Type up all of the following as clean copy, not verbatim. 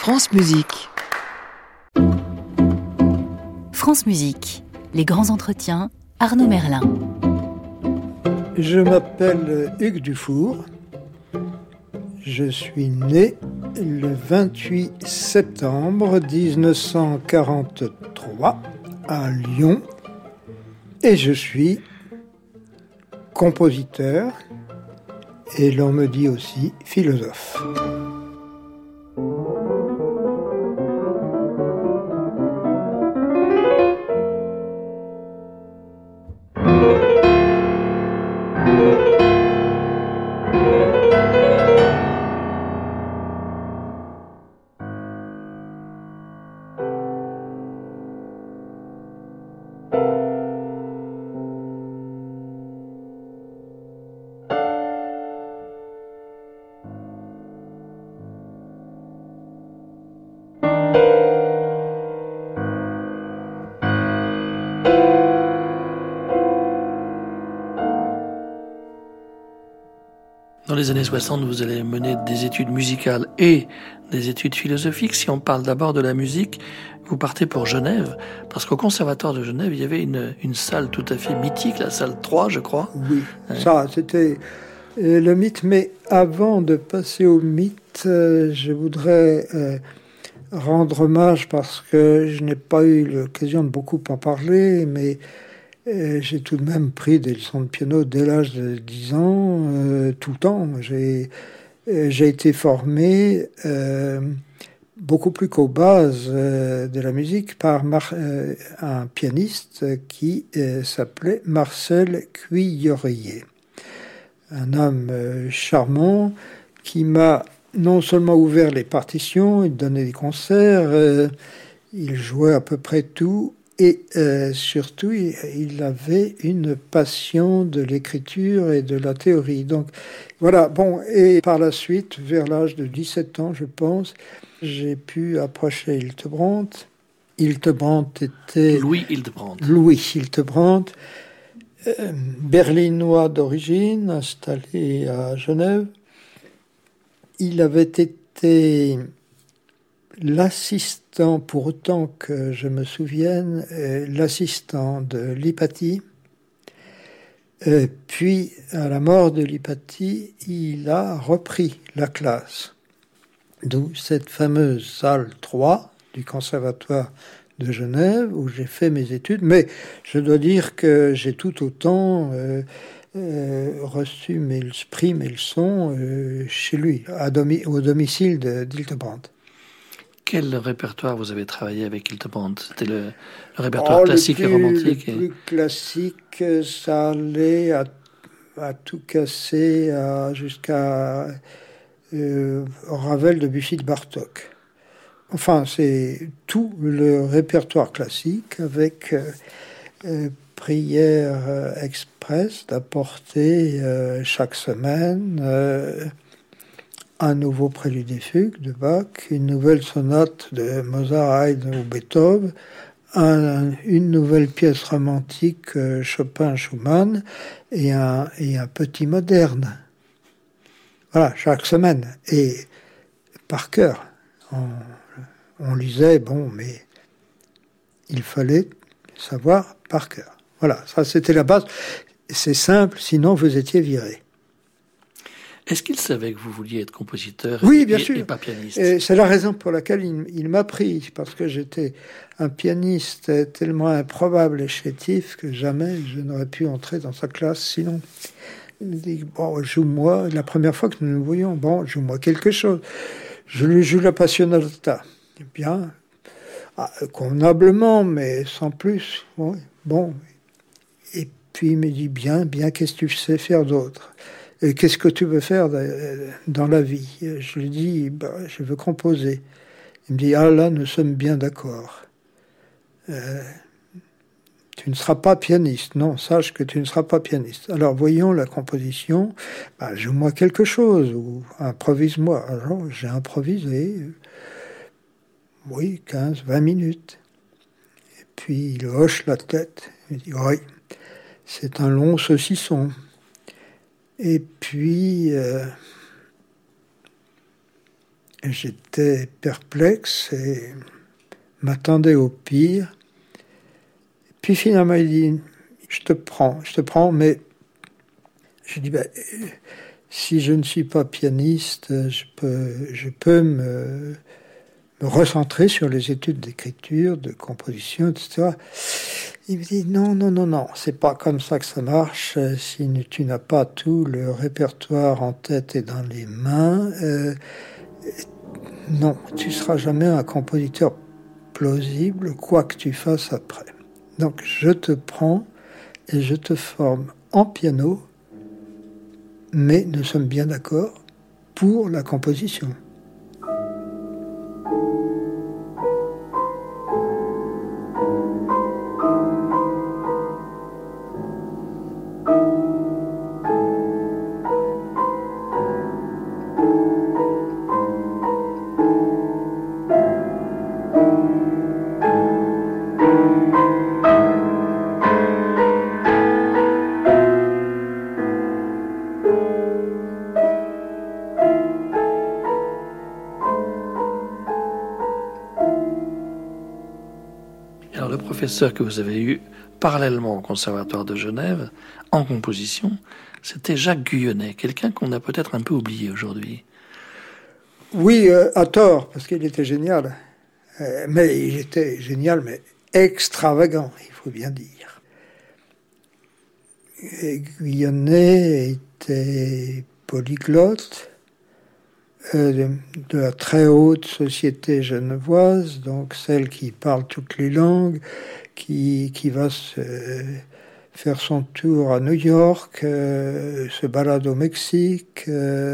France Musique. France Musique, les grands entretiens, Arnaud Merlin. Je m'appelle Hugues Dufour. Je suis né le 28 septembre 1943 à Lyon et je suis compositeur et l'on me dit aussi philosophe. Dans les années 60, vous allez mener des études musicales et des études philosophiques. Si on parle d'abord de la musique, vous partez pour Genève, parce qu'au Conservatoire de Genève, il y avait une salle tout à fait mythique, la salle 3, je crois. Oui, ça, c'était le mythe. Mais avant de passer au mythe, je voudrais rendre hommage, parce que je n'ai pas eu l'occasion de beaucoup en parler, mais j'ai tout de même pris des leçons de piano dès l'âge de 10 ans, tout le temps. J'ai été formé beaucoup plus qu'aux bases de la musique par un pianiste qui s'appelait Marcel Cuillerier. Un homme charmant qui m'a non seulement ouvert les partitions, il donnait des concerts, il jouait à peu près tout, et surtout, il avait une passion de l'écriture et de la théorie. Donc voilà, bon, et par la suite, vers l'âge de 17 ans, je pense, j'ai pu approcher Hildebrandt. Hildebrandt était... Louis Hildebrandt. Louis Hildebrandt, berlinois d'origine, installé à Genève. Il avait été l'assistant, pour autant que je me souvienne, l'assistant de Lipatti. Puis, à la mort de Lipatti, il a repris la classe. D'où cette fameuse salle 3 du Conservatoire de Genève, où j'ai fait mes études. Mais je dois dire que j'ai tout autant reçu pris mes leçons chez lui, au domicile d'Hildebrandt. Quel répertoire vous avez travaillé avec Hildebrandt? C'était le répertoire classique et romantique. Le plus classique, ça allait à tout casser jusqu'à Ravel, Debussy, de Bartók. Enfin, c'est tout le répertoire classique avec prière express d'apporter chaque semaine un nouveau prélude et fugue de Bach, une nouvelle sonate de Mozart, Haydn ou Beethoven, une nouvelle pièce romantique Chopin, Schumann et un petit moderne. Voilà, chaque semaine. Et par cœur. On lisait, bon, mais il fallait savoir par cœur. Voilà, ça c'était la base. C'est simple, sinon vous étiez viré. Est-ce qu'il savait que vous vouliez être compositeur bien sûr. Et pas pianiste? Et c'est la raison pour laquelle il m'a pris, parce que j'étais un pianiste tellement improbable et chétif que jamais je n'aurais pu entrer dans sa classe sinon. Il me dit, bon, joue-moi, la première fois que nous nous voyons, bon, joue-moi quelque chose. Je lui joue la Passionata. Bien, convenablement, mais sans plus. Ouais, bon. Et puis il me dit, bien, qu'est-ce que tu sais faire d'autre? Et qu'est-ce que tu veux faire dans la vie? Je lui dis, je veux composer. Il me dit, ah là, nous sommes bien d'accord. Tu ne seras pas pianiste. Non, sache que tu ne seras pas pianiste. Alors, voyons la composition. Joue-moi quelque chose, ou improvise-moi. Alors, j'ai improvisé, 15, 20 minutes. Et puis, il hoche la tête. Il dit, oui, c'est un long saucisson. Et puis, J'étais perplexe et m'attendais au pire. Puis finalement, il dit, je te prends, mais je dis, si je ne suis pas pianiste, je peux me recentrer sur les études d'écriture, de composition, etc. Il me dit, non, c'est pas comme ça que ça marche. Si tu n'as pas tout le répertoire en tête et dans les mains, non, tu seras jamais un compositeur plausible, quoi que tu fasses après. Donc je te prends et je te forme en piano, mais nous sommes bien d'accord pour la composition. Alors le professeur que vous avez eu parallèlement au Conservatoire de Genève, en composition, c'était Jacques Guyonnet, quelqu'un qu'on a peut-être un peu oublié aujourd'hui. Oui, à tort, parce qu'il était génial. Mais il était génial, mais extravagant, il faut bien dire. Et Guyonnet était polyglotte, de la très haute société genevoise, donc celle qui parle toutes les langues, qui va faire son tour à New York, se balade au Mexique.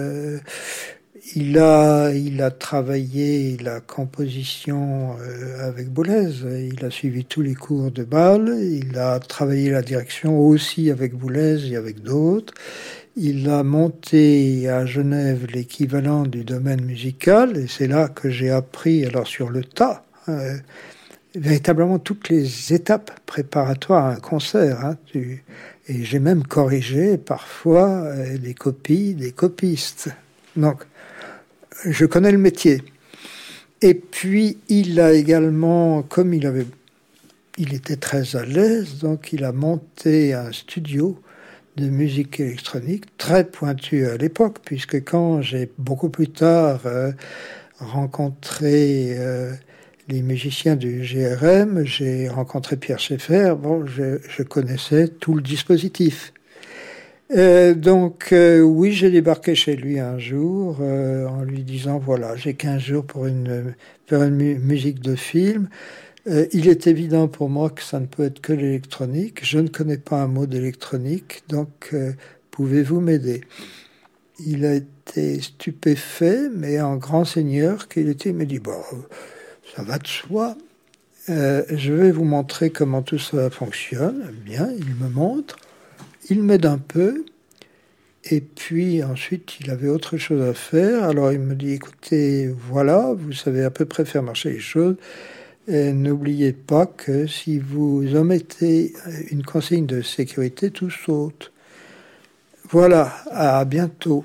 Il a travaillé la composition avec Boulez. Il a suivi tous les cours de Bâle. Il a travaillé la direction aussi avec Boulez et avec d'autres. Il a monté à Genève l'équivalent du domaine musical, et c'est là que j'ai appris, alors sur le tas, véritablement toutes les étapes préparatoires à un concert. Et j'ai même corrigé parfois des copies des copistes. Donc, je connais le métier. Et puis, il a également, comme il était très à l'aise, donc il a monté un studio de musique électronique très pointu à l'époque, puisque quand j'ai beaucoup plus tard rencontré les musiciens du GRM, j'ai rencontré Pierre Schaeffer, je connaissais tout le dispositif. Donc oui, j'ai débarqué chez lui un jour en lui disant, voilà, j'ai 15 jours pour faire une musique de film. Il est évident pour moi que ça ne peut être que l'électronique. Je ne connais pas un mot d'électronique, donc pouvez-vous m'aider? Il a été stupéfait, mais en grand seigneur qu'il était, il m'a dit, ça va de soi. Je vais vous montrer comment tout ça fonctionne. Bien, il me montre, il m'aide un peu, et puis ensuite il avait autre chose à faire. Alors il me dit, écoutez, voilà, vous savez à peu près faire marcher les choses. Et n'oubliez pas que si vous omettez une consigne de sécurité, tout saute. Voilà, à bientôt.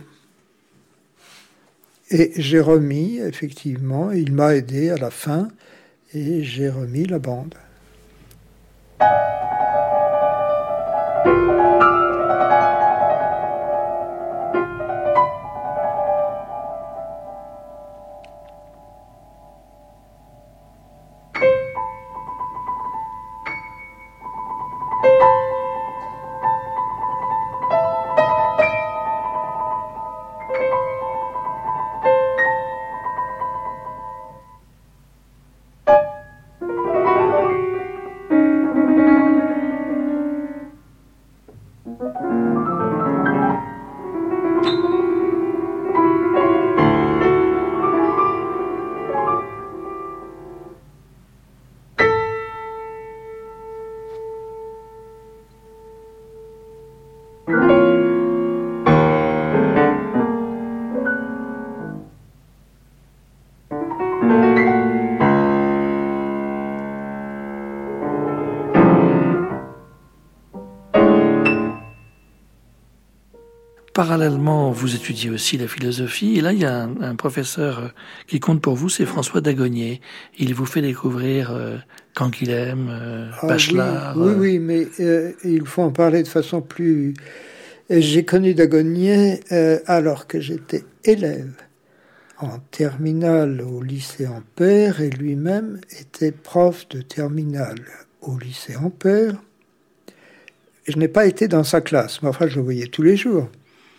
Et j'ai remis, effectivement, il m'a aidé à la fin, et j'ai remis la bande. parallèlement, vous étudiez aussi la philosophie. Et là, il y a un professeur qui compte pour vous, c'est François Dagonier. Il vous fait découvrir Canguilhem, Bachelard. Oui, mais il faut en parler de façon plus... J'ai connu Dagonier alors que j'étais élève en terminale au lycée Ampère et lui-même était prof de terminale au lycée Ampère. Je n'ai pas été dans sa classe, mais enfin je le voyais tous les jours.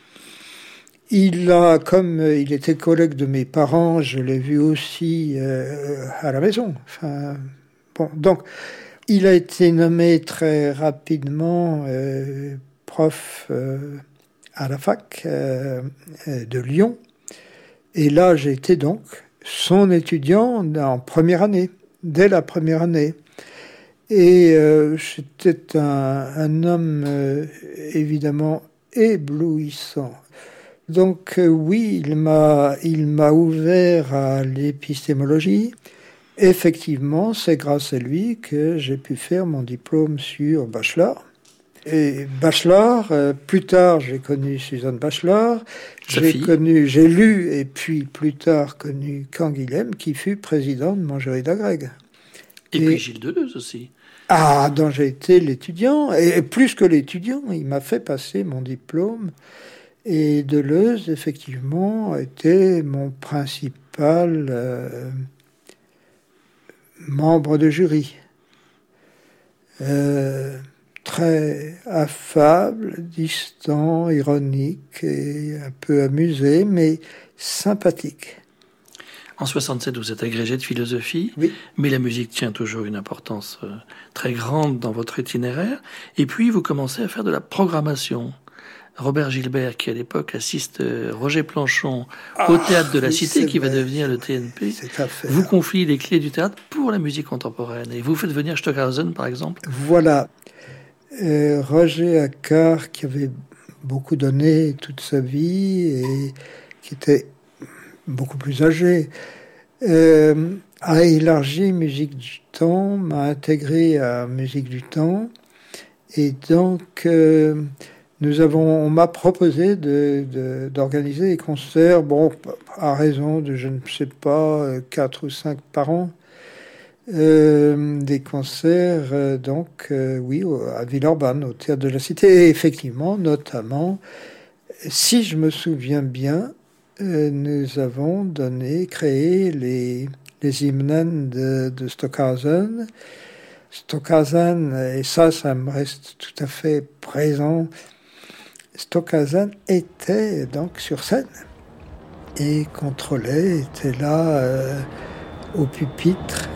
Comme il était collègue de mes parents, je l'ai vu aussi à la maison. Enfin, bon, donc il a été nommé très rapidement prof à la fac de Lyon. Et là, j'ai été donc son étudiant en première année, dès la première année. Et c'était un homme évidemment éblouissant. Donc oui, il m'a ouvert à l'épistémologie. Effectivement, c'est grâce à lui que j'ai pu faire mon diplôme sur Bachelard. Et Bachelard, plus tard, j'ai connu Suzanne Bachelard, j'ai lu et puis plus tard connu Canguilhem, qui fut président de Montjoly d'Agrègue. Et puis Gilles Deleuze aussi. Ah, dont j'ai été l'étudiant, et plus que l'étudiant, il m'a fait passer mon diplôme. Et Deleuze, effectivement, était mon principal membre de jury. Très affable, distant, ironique et un peu amusé, mais sympathique. En 67, vous êtes agrégé de philosophie, oui. Mais la musique tient toujours une importance très grande dans votre itinéraire. Et puis, vous commencez à faire de la programmation. Robert Gilbert, qui à l'époque assiste Roger Planchon au Théâtre de la Cité, qui va devenir le TNP, vous confie les clés du théâtre pour la musique contemporaine. Et vous faites venir Stockhausen, par exemple. Voilà. Roger Accard, qui avait beaucoup donné toute sa vie et qui était beaucoup plus âgé, a élargi Musique du Temps, m'a intégré à Musique du Temps, et donc on m'a proposé d'organiser des concerts, bon, à raison de, je ne sais pas, 4 ou 5 par an. Des concerts, oui, à Villeurbanne, au Théâtre de la Cité. Et effectivement, notamment, si je me souviens bien, nous avons créé les hymnes de Stockhausen. Stockhausen, et ça me reste tout à fait présent, Stockhausen était donc sur scène et contrôlait, était là au pupitre.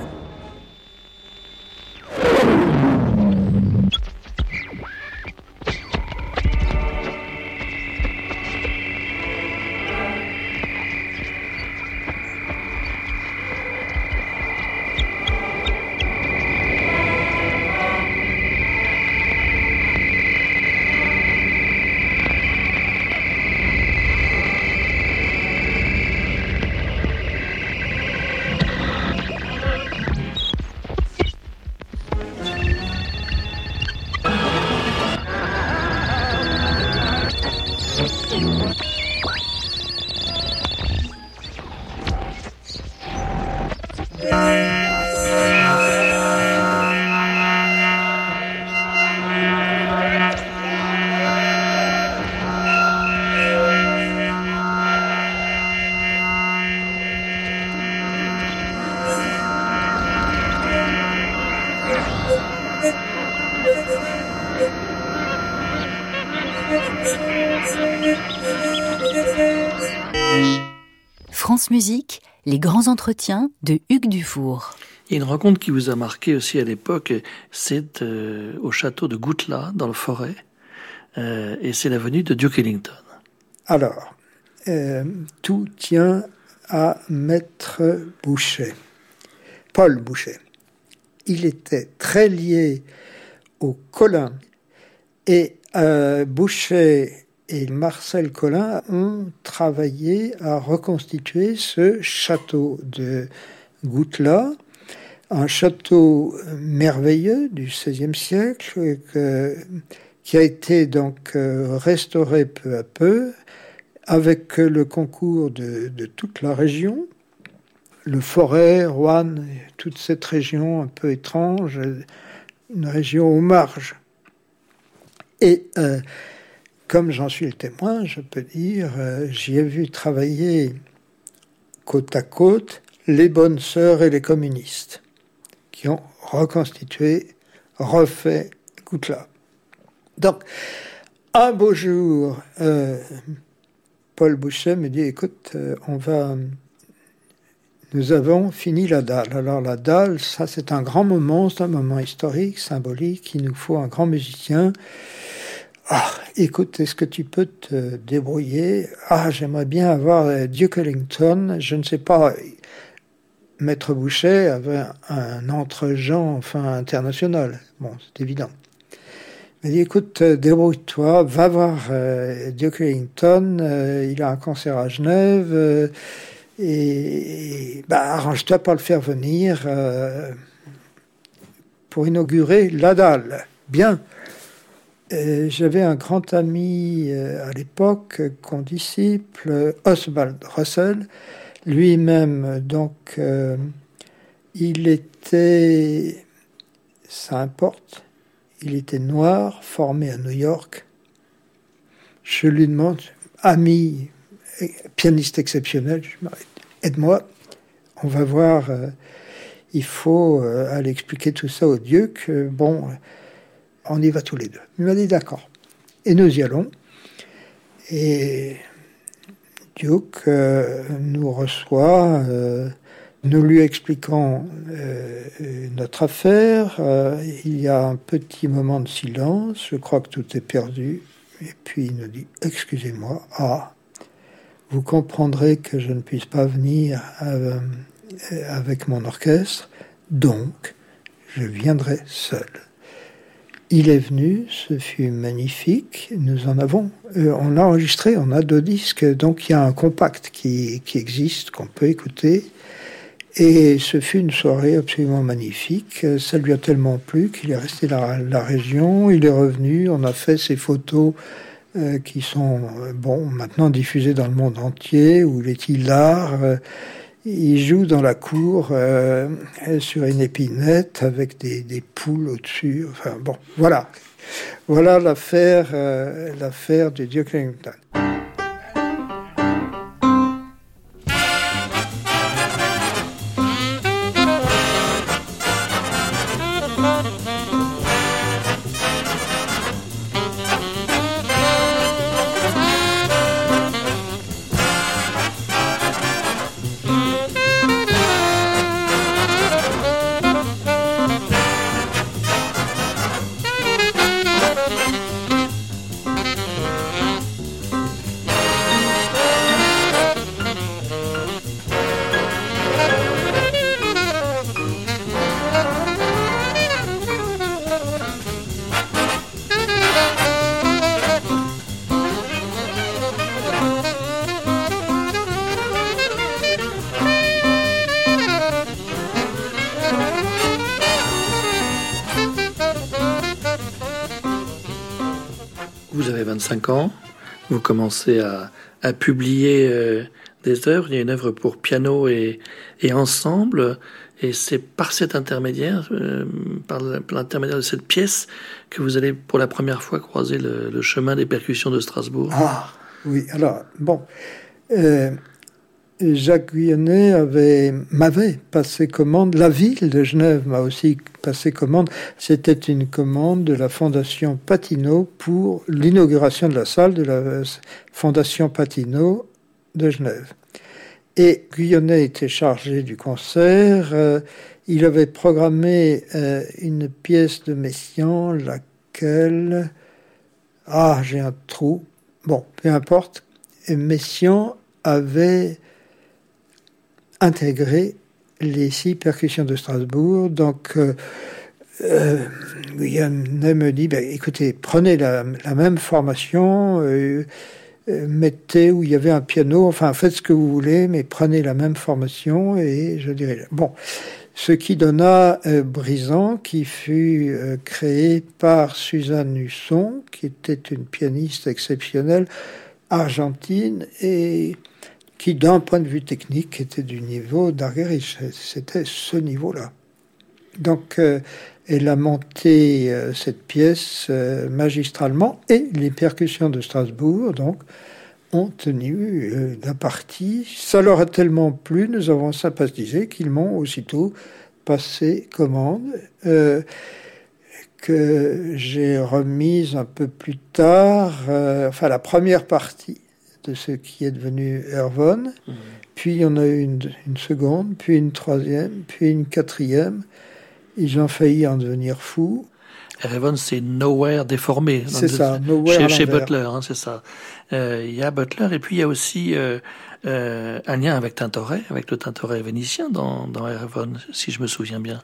France Musique, les grands entretiens de Hugues Dufour. Il y a une rencontre qui vous a marqué aussi à l'époque, c'est au château de Gouttla, dans le Forêt, et c'est la venue de Duke Ellington. Alors, tout tient à Maître Boucher, Paul Boucher. Il était très lié au Collin, et Boucher et Marcel Collin ont travaillé à reconstituer ce château de Gouttla, un château merveilleux du XVIe siècle qui a été donc restauré peu à peu, avec le concours de toute la région, le Forêt, Roanne, toute cette région un peu étrange, une région aux marges. Et comme j'en suis le témoin, je peux dire, j'y ai vu travailler côte à côte les bonnes sœurs et les communistes, qui ont reconstitué, refait Goutelab. Donc, un beau jour, Paul Bouchet me dit, écoute, nous avons fini la dalle. Alors la dalle, ça c'est un grand moment, c'est un moment historique, symbolique, il nous faut un grand musicien. Ah, écoute, est-ce que tu peux te débrouiller? Ah, j'aimerais bien avoir Duke Ellington, je ne sais pas. Maître Bouchet avait un entre-gens, international. Bon, c'est évident. Il m'a dit, écoute, débrouille-toi, va voir Duke Ellington, il a un concert à Genève, et arrange-toi pour le faire venir pour inaugurer la dalle. Bien. J'avais un grand ami à l'époque, condisciple, Oswald Russell, lui-même, donc, il était, ça importe, il était noir, formé à New York. Je lui demande, ami, pianiste exceptionnel, je dis, aide-moi, on va voir, il faut aller expliquer tout ça au Duc. Bon, on y va tous les deux. Il m'a dit d'accord. Et nous y allons. Et Duke nous reçoit, nous lui expliquons notre affaire. Il y a un petit moment de silence. Je crois que tout est perdu. Et puis il nous dit, excusez-moi, vous comprendrez que je ne puisse pas venir avec mon orchestre, donc je viendrai seul. Il est venu, ce fut magnifique, nous en avons, on l'a enregistré, on a 2 disques, donc il y a un compact qui existe, qu'on peut écouter, et ce fut une soirée absolument magnifique, ça lui a tellement plu qu'il est resté dans la région, il est revenu, on a fait ses photos qui sont, maintenant diffusées dans le monde entier, où il est hilar, il joue dans la cour sur une épinette avec des poules au-dessus. Enfin bon, voilà. Voilà l'affaire de Duke Ellington. Vous avez 25 ans, vous commencez à publier des œuvres. Il y a une œuvre pour piano et ensemble, et c'est par cet intermédiaire, par l'intermédiaire de cette pièce, que vous allez pour la première fois croiser le chemin des percussions de Strasbourg. Ah oui, alors Jacques Guyonnet m'avait passé commande, la ville de Genève m'a aussi passé commande, c'était une commande de la Fondation Patinot pour l'inauguration de la salle de la Fondation Patinot de Genève. Et Guyonnet était chargé du concert, il avait programmé une pièce de Messiaen, laquelle... j'ai un trou, bon, peu importe, et Messiaen avait intégrer les 6 percussions de Strasbourg. Donc, Guyonnet me dit, écoutez, prenez la même formation, mettez où il y avait un piano, faites ce que vous voulez, mais prenez la même formation et je dirais... Bon, ce qui donna Brisant, qui fut créé par Suzanne Husson, qui était une pianiste exceptionnelle, argentine, et qui, d'un point de vue technique, était du niveau d'Argerich. C'était ce niveau-là. Donc, elle a monté cette pièce magistralement, et les percussions de Strasbourg, donc, ont tenu la partie. Ça leur a tellement plu, nous avons sympathisé, qu'ils m'ont aussitôt passé commande, que j'ai remise un peu plus tard, la première partie de ce qui est devenu Erwan, puis il y en a eu une seconde, puis une troisième, puis une quatrième. Ils ont failli en devenir fous. Erwan, c'est Nowhere déformé. C'est ça, Nowhere chez Butler, hein, c'est ça. Il y a Butler, et puis il y a aussi un lien avec Tintoret, avec le Tintoret vénitien dans Erwan, si je me souviens bien.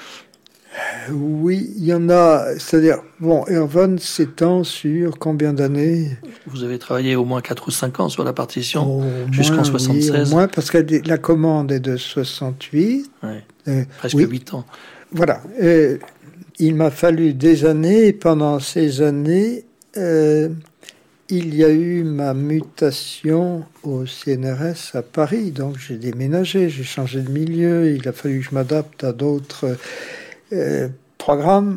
Oui, il y en a, c'est-à-dire, Erwan s'étend sur combien d'années? Vous avez travaillé au moins 4 ou 5 ans sur la partition, jusqu'en 76. Oui, au moins, parce que la commande est de 68. Presque 8 ans. Voilà. Il m'a fallu des années, et pendant ces années, il y a eu ma mutation au CNRS à Paris. Donc j'ai déménagé, j'ai changé de milieu, il a fallu que je m'adapte à d'autres programme.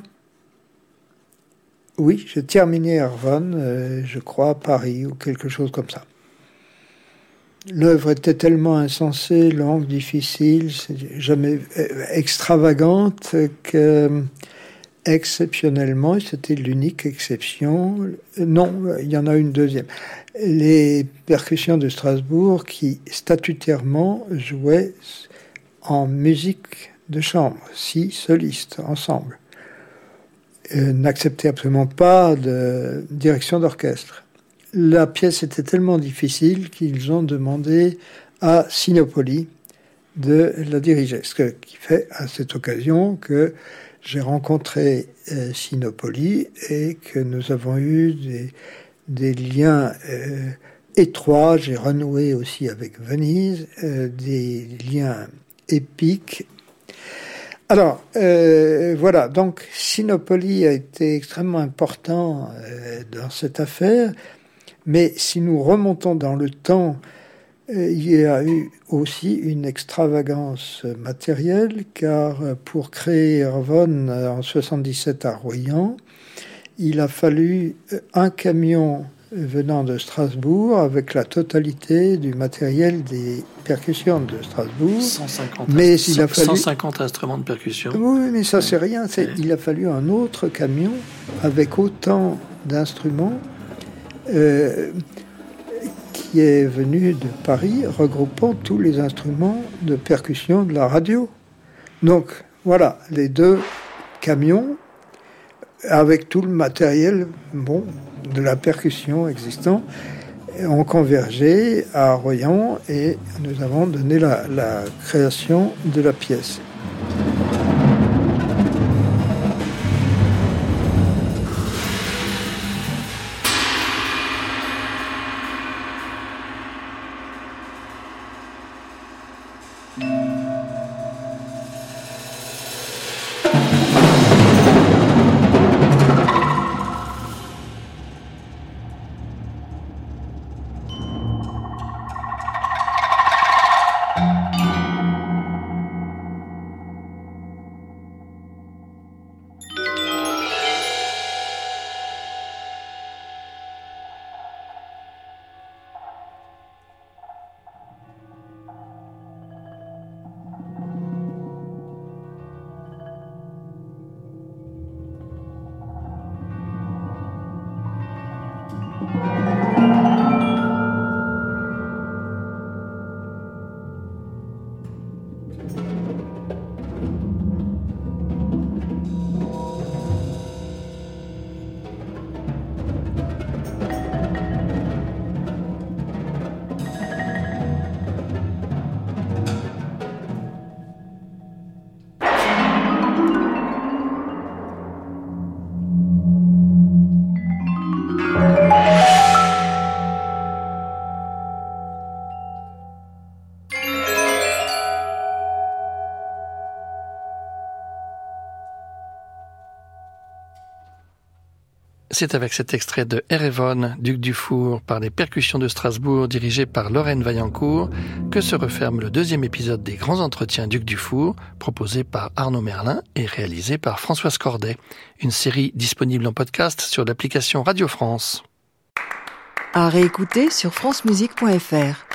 Oui, j'ai terminé Erwan, je crois, à Paris ou quelque chose comme ça. L'œuvre était tellement insensée, longue, difficile, jamais extravagante que exceptionnellement, c'était l'unique exception. Non, il y en a une deuxième. Les percussions de Strasbourg qui statutairement jouaient en musique de chambre, 6 solistes ensemble, n'acceptaient absolument pas de direction d'orchestre. La pièce était tellement difficile qu'ils ont demandé à Sinopoli de la diriger, ce qui fait à cette occasion que j'ai rencontré Sinopoli et que nous avons eu des liens étroits. J'ai renoué aussi avec Venise, des liens épiques. Alors, voilà, donc Sinopoli a été extrêmement important dans cette affaire, mais si nous remontons dans le temps, il y a eu aussi une extravagance matérielle, car pour créer Erwan en 77 à Royan, il a fallu un camion venant de Strasbourg avec la totalité du matériel des percussions de Strasbourg. 150 instruments de percussion. Oui, mais ça c'est rien. Il a fallu un autre camion avec autant d'instruments qui est venu de Paris, regroupant tous les instruments de percussion de la radio. Donc voilà, les 2 camions avec tout le matériel de la percussion existant ont convergé à Royan et nous avons donné la création de la pièce. C'est avec cet extrait de Erewhon, Duc Dufour, par les percussions de Strasbourg, dirigé par Lorraine Vaillancourt, que se referme le deuxième épisode des Grands Entretiens Duc Dufour, proposé par Arnaud Merlin et réalisé par Françoise Corday. Une série disponible en podcast sur l'application Radio France. À réécouter sur francemusique.fr.